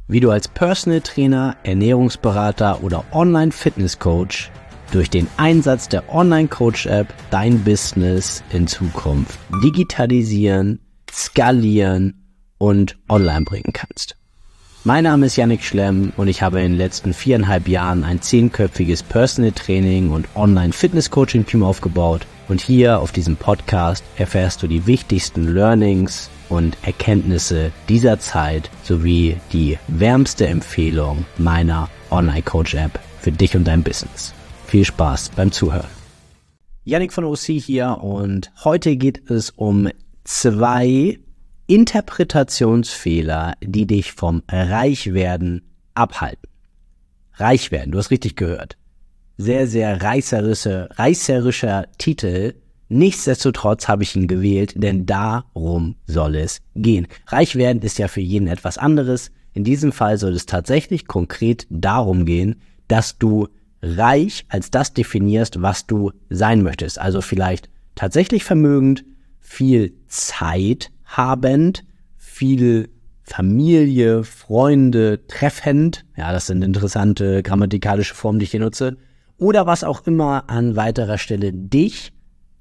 wie du als Personal Trainer, Ernährungsberater oder Online-Fitness-Coach durch den Einsatz der Online-Coach-App dein Business in Zukunft digitalisieren, skalieren und online bringen kannst. Mein Name ist Yannick Schlemm und ich habe in den letzten 4,5 Jahren ein 10-köpfiges Personal Training und Online-Fitness-Coaching-Team aufgebaut. Und hier auf diesem Podcast erfährst du die wichtigsten Learnings und Erkenntnisse dieser Zeit sowie die wärmste Empfehlung meiner Online-Coach-App für dich und dein Business. Viel Spaß beim Zuhören. Yannick von OC hier und heute geht es um 2 Interpretationsfehler, die dich vom Reichwerden abhalten. Reichwerden, du hast richtig gehört. Sehr, sehr reißerischer Titel. Nichtsdestotrotz habe ich ihn gewählt, denn darum soll es gehen. Reich werden ist ja für jeden etwas anderes. In diesem Fall soll es tatsächlich konkret darum gehen, dass du reich als das definierst, was du sein möchtest. Also vielleicht tatsächlich vermögend, viel Zeit habend, viel Familie, Freunde treffend. Ja, das sind interessante grammatikalische Formen, die ich hier nutze. Oder was auch immer an weiterer Stelle dich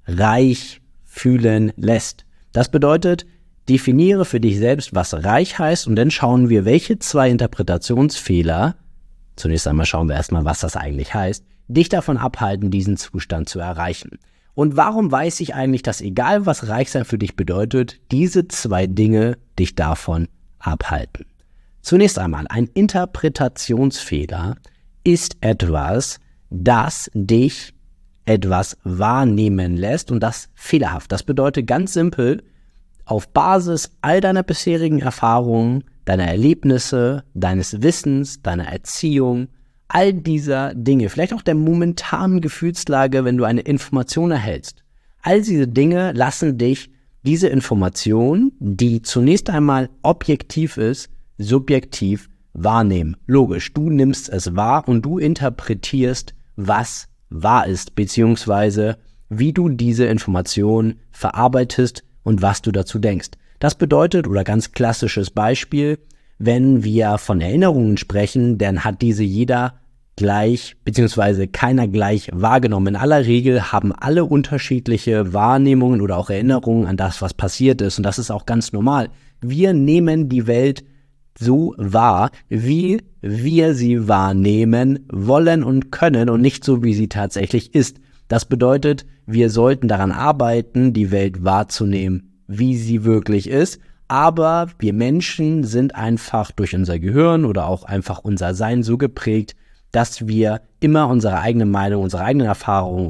reich fühlen lässt. Das bedeutet, definiere für dich selbst, was reich heißt, und dann schauen wir, welche 2 Interpretationsfehler, zunächst einmal schauen wir erstmal, was das eigentlich heißt, dich davon abhalten, diesen Zustand zu erreichen. Und warum weiß ich eigentlich, dass egal was reich sein für dich bedeutet, diese 2 Dinge dich davon abhalten? Zunächst einmal, ein Interpretationsfehler ist etwas, das dich etwas wahrnehmen lässt und das fehlerhaft. Das bedeutet ganz simpel, auf Basis all deiner bisherigen Erfahrungen, deiner Erlebnisse, deines Wissens, deiner Erziehung, all dieser Dinge, vielleicht auch der momentanen Gefühlslage, wenn du eine Information erhältst. All diese Dinge lassen dich diese Information, die zunächst einmal objektiv ist, subjektiv wahrnehmen. Logisch, du nimmst es wahr und du interpretierst, was wahr ist, beziehungsweise wie du diese Information verarbeitest und was du dazu denkst. Das bedeutet, oder ganz klassisches Beispiel, wenn wir von Erinnerungen sprechen, dann hat diese jeder gleich, beziehungsweise keiner gleich wahrgenommen. In aller Regel haben alle unterschiedliche Wahrnehmungen oder auch Erinnerungen an das, was passiert ist. Und das ist auch ganz normal. Wir nehmen die Welt so wahr, wie wir sie wahrnehmen wollen und können und nicht so, wie sie tatsächlich ist. Das bedeutet, wir sollten daran arbeiten, die Welt wahrzunehmen, wie sie wirklich ist. Aber wir Menschen sind einfach durch unser Gehirn oder auch einfach unser Sein so geprägt, dass wir immer unsere eigene Meinung, unsere eigenen Erfahrungen,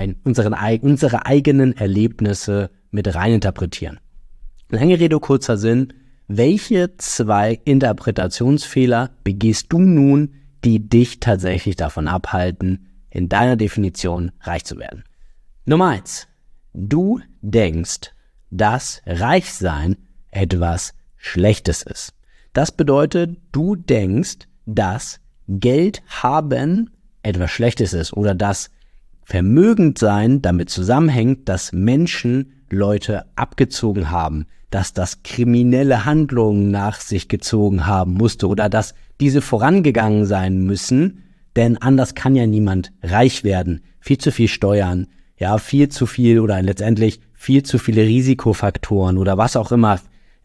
unsere eigenen Erlebnisse mit rein interpretieren. Lange Rede, kurzer Sinn. Welche 2 Interpretationsfehler begehst du nun, die dich tatsächlich davon abhalten, in deiner Definition reich zu werden? Nummer 1. Du denkst, dass Reichsein etwas Schlechtes ist. Das bedeutet, du denkst, dass Geld haben etwas Schlechtes ist oder dass Vermögendsein damit zusammenhängt, dass Menschen Leute abgezogen haben, dass das kriminelle Handlungen nach sich gezogen haben musste oder dass diese vorangegangen sein müssen, denn anders kann ja niemand reich werden. Viel zu viel Steuern, ja, viel zu viel oder letztendlich viel zu viele Risikofaktoren oder was auch immer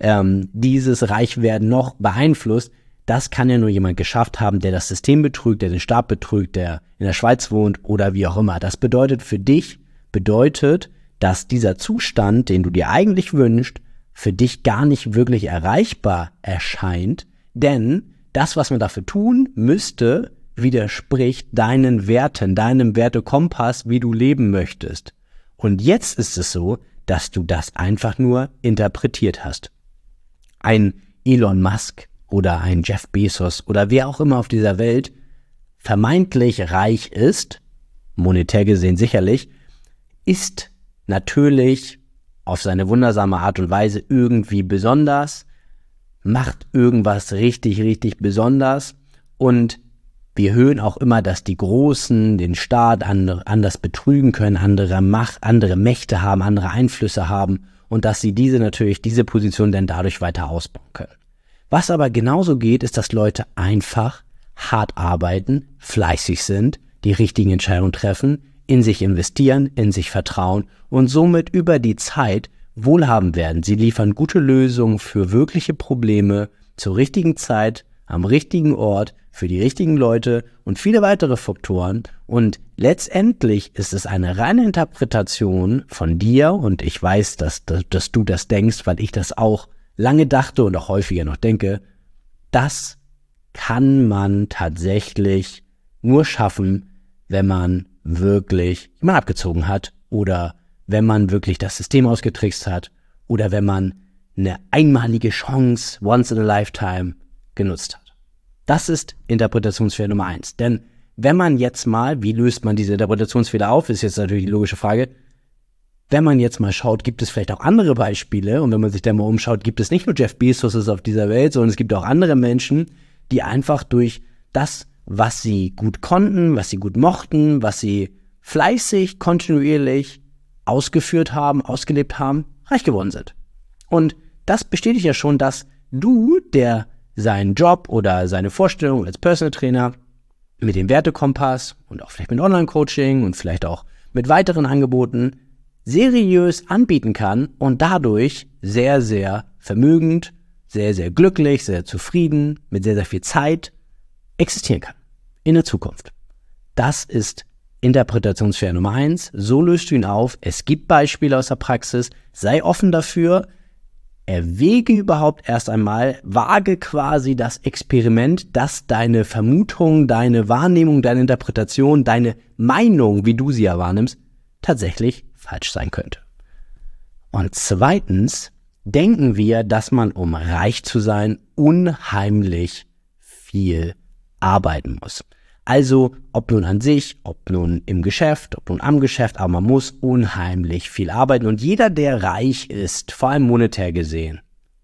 dieses Reichwerden noch beeinflusst. Das kann ja nur jemand geschafft haben, der das System betrügt, der den Staat betrügt, der in der Schweiz wohnt oder wie auch immer. Das bedeutet für dich, dass dieser Zustand, den du dir eigentlich wünschst, für dich gar nicht wirklich erreichbar erscheint, denn das, was man dafür tun müsste, widerspricht deinen Werten, deinem Wertekompass, wie du leben möchtest. Und jetzt ist es so, dass du das einfach nur interpretiert hast. Ein Elon Musk oder ein Jeff Bezos oder wer auch immer auf dieser Welt vermeintlich reich ist, monetär gesehen sicherlich, ist natürlich auf seine wundersame Art und Weise irgendwie besonders, macht irgendwas richtig, richtig besonders und wir hören auch immer, dass die Großen den Staat anders betrügen können, andere Mächte haben, andere Einflüsse haben und dass sie diese Position dann dadurch weiter ausbauen können. Was aber genauso geht, ist, dass Leute einfach hart arbeiten, fleißig sind, die richtigen Entscheidungen treffen, in sich investieren, in sich vertrauen und somit über die Zeit wohlhabend werden. Sie liefern gute Lösungen für wirkliche Probleme zur richtigen Zeit, am richtigen Ort, für die richtigen Leute und viele weitere Faktoren. Und letztendlich ist es eine reine Interpretation von dir und ich weiß, dass du das denkst, weil ich das auch lange dachte und auch häufiger noch denke. Das kann man tatsächlich nur schaffen, wenn man wirklich jemanden abgezogen hat oder wenn man wirklich das System ausgetrickst hat oder wenn man eine einmalige Chance, once in a lifetime, genutzt hat. Das ist Interpretationsfehler Nummer 1. Denn wenn man jetzt mal, wie löst man diese Interpretationsfehler auf, ist jetzt natürlich die logische Frage, wenn man jetzt mal schaut, gibt es vielleicht auch andere Beispiele und wenn man sich da mal umschaut, gibt es nicht nur Jeff Bezos auf dieser Welt, sondern es gibt auch andere Menschen, die einfach durch das, was sie gut konnten, was sie gut mochten, was sie fleißig, kontinuierlich ausgeführt haben, ausgelebt haben, reich geworden sind. Und das bestätigt ja schon, dass du, der seinen Job oder seine Vorstellung als Personal Trainer mit dem Wertekompass und auch vielleicht mit Online-Coaching und vielleicht auch mit weiteren Angeboten seriös anbieten kann und dadurch sehr, sehr vermögend, sehr, sehr glücklich, sehr zufrieden, mit sehr, sehr viel Zeit existieren kann in der Zukunft. Das ist Interpretationsfehler Nummer 1. So löst du ihn auf. Es gibt Beispiele aus der Praxis. Sei offen dafür. Erwäge überhaupt erst einmal, wage quasi das Experiment, dass deine Vermutung, deine Wahrnehmung, deine Interpretation, deine Meinung, wie du sie ja wahrnimmst, tatsächlich falsch sein könnte. Und zweitens denken wir, dass man, um reich zu sein, unheimlich viel arbeiten muss. Also, ob nun an sich, ob nun im Geschäft, ob nun am Geschäft, aber man muss unheimlich viel arbeiten. Und jeder, der reich ist, vor allem monetär gesehen,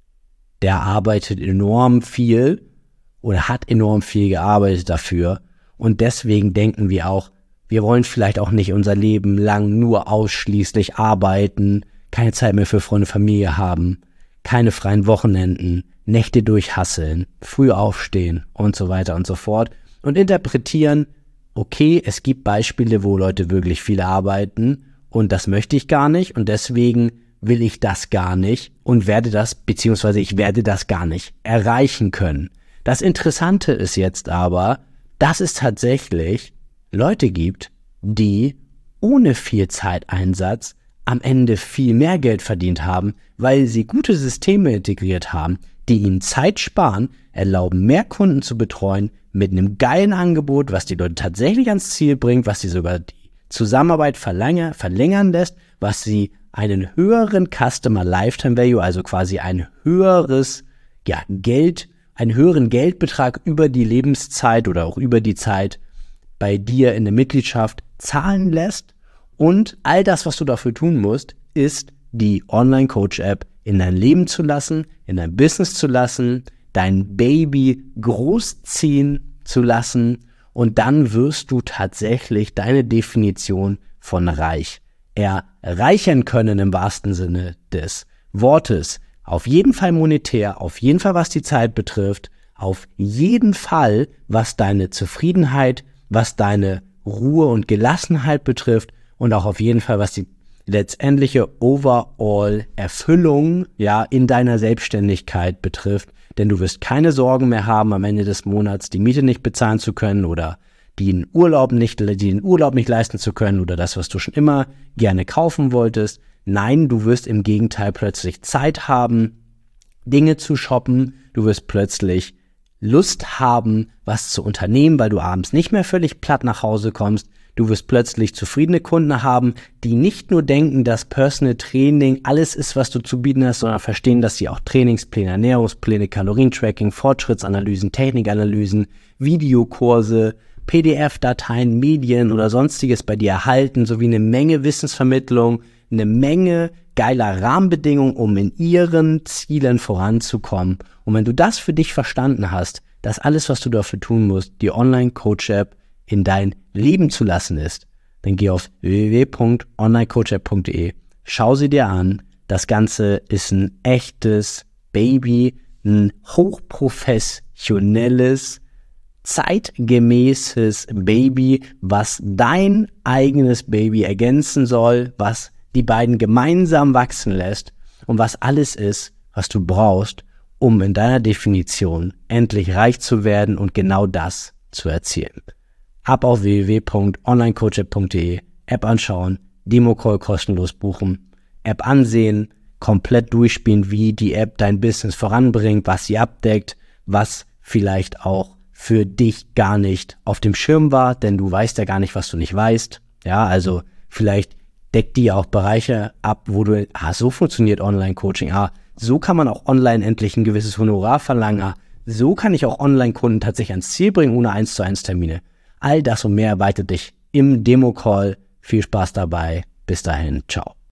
der arbeitet enorm viel oder hat enorm viel gearbeitet dafür. Und deswegen denken wir auch, wir wollen vielleicht auch nicht unser Leben lang nur ausschließlich arbeiten, keine Zeit mehr für Freunde, Familie haben, keine freien Wochenenden, Nächte durchhasseln, früh aufstehen und so weiter und so fort. Und interpretieren, okay, es gibt Beispiele, wo Leute wirklich viel arbeiten und das möchte ich gar nicht und deswegen will ich das gar nicht und werde das, beziehungsweise ich werde das gar nicht erreichen können. Das Interessante ist jetzt aber, dass es tatsächlich Leute gibt, die ohne viel Zeiteinsatz am Ende viel mehr Geld verdient haben, weil sie gute Systeme integriert haben, die ihnen Zeit sparen, erlauben, mehr Kunden zu betreuen, mit einem geilen Angebot, was die Leute tatsächlich ans Ziel bringt, was sie sogar die Zusammenarbeit verlängern lässt, was sie einen höheren Customer Lifetime Value, also quasi ein höheres einen höheren Geldbetrag über die Lebenszeit oder auch über die Zeit bei dir in der Mitgliedschaft zahlen lässt. Und all das, was du dafür tun musst, ist die Online-Coach-App in dein Leben zu lassen, in dein Business zu lassen, dein Baby großziehen zu lassen und dann wirst du tatsächlich deine Definition von reich erreichen können im wahrsten Sinne des Wortes. Auf jeden Fall monetär, auf jeden Fall was die Zeit betrifft, auf jeden Fall was deine Zufriedenheit, was deine Ruhe und Gelassenheit betrifft und auch auf jeden Fall was die letztendliche Overall-Erfüllung in deiner Selbstständigkeit betrifft. Denn du wirst keine Sorgen mehr haben, am Ende des Monats die Miete nicht bezahlen zu können oder den Urlaub nicht leisten zu können oder das, was du schon immer gerne kaufen wolltest. Nein, du wirst im Gegenteil plötzlich Zeit haben, Dinge zu shoppen. Du wirst plötzlich Lust haben, was zu unternehmen, weil du abends nicht mehr völlig platt nach Hause kommst. Du wirst plötzlich zufriedene Kunden haben, die nicht nur denken, dass Personal Training alles ist, was du zu bieten hast, sondern verstehen, dass sie auch Trainingspläne, Ernährungspläne, Kalorientracking, Fortschrittsanalysen, Technikanalysen, Videokurse, PDF-Dateien, Medien oder sonstiges bei dir erhalten, sowie eine Menge Wissensvermittlung, eine Menge geiler Rahmenbedingungen, um in ihren Zielen voranzukommen. Und wenn du das für dich verstanden hast, dass alles, was du dafür tun musst, die Online-Coach-App in dein Leben zu lassen ist, dann geh auf www.onlinecoachapp.de, schau sie dir an. Das Ganze ist ein echtes Baby, ein hochprofessionelles, zeitgemäßes Baby, was dein eigenes Baby ergänzen soll, was die beiden gemeinsam wachsen lässt und was alles ist, was du brauchst, um in deiner Definition endlich reich zu werden und genau das zu erzielen. Ab auf www.onlinecoach.de, App anschauen, Demo-Call kostenlos buchen, App ansehen, komplett durchspielen, wie die App dein Business voranbringt, was sie abdeckt, was vielleicht auch für dich gar nicht auf dem Schirm war, denn du weißt ja gar nicht, was du nicht weißt. Ja, also vielleicht deckt die auch Bereiche ab, wo du, so funktioniert Online-Coaching, so kann man auch online endlich ein gewisses Honorar verlangen, so kann ich auch Online-Kunden tatsächlich ans Ziel bringen, ohne 1:1 Termine. All das und mehr erwartet dich im Demo-Call. Viel Spaß dabei. Bis dahin. Ciao.